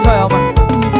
Joelma, Joelma.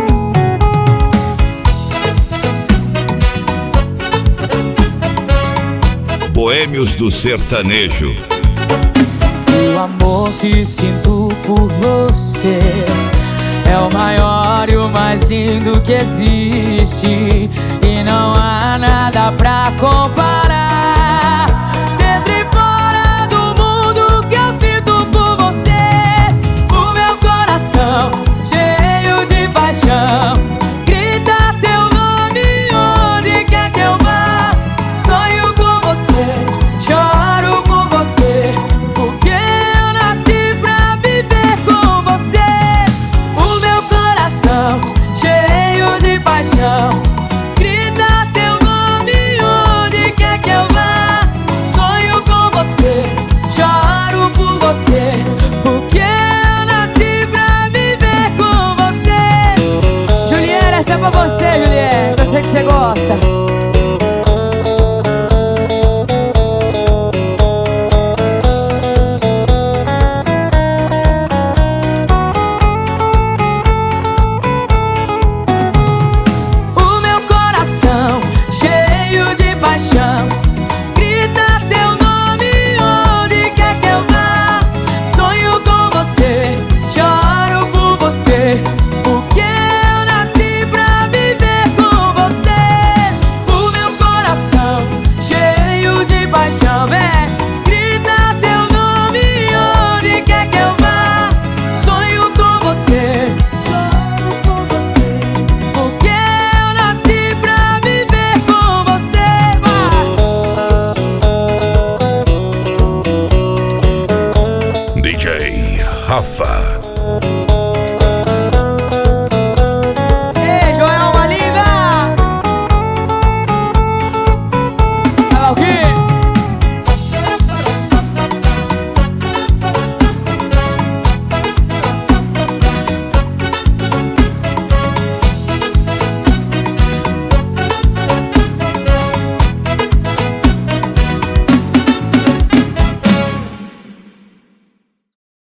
Boêmios do Sertanejo. O amor que sinto por você é o maior e o mais lindo que existe, e não há nada pra comparar. Dentro e fora do mundo que eu sinto por você, o meu coração cheio de paixão grita teu nome onde quer que eu vá. Sonho com você, choro com você, porque eu nasci pra viver com você. O meu coração cheio de paixão grita teu nome onde quer que eu vá. Sonho com você, choro por você, porque eu nasci pra viver com você. Juliette, essa é pra você, Juliette, eu sei que você gosta. Paixão, grita teu nome onde quer que eu vá. Sonho com você, choro por você, porque eu nasci pra viver com você. O meu coração cheio de paixão, grita teu nome onde quer que eu vá. Sonho com você, choro por você, porque eu nasci pra viver com você. DJ Rafa.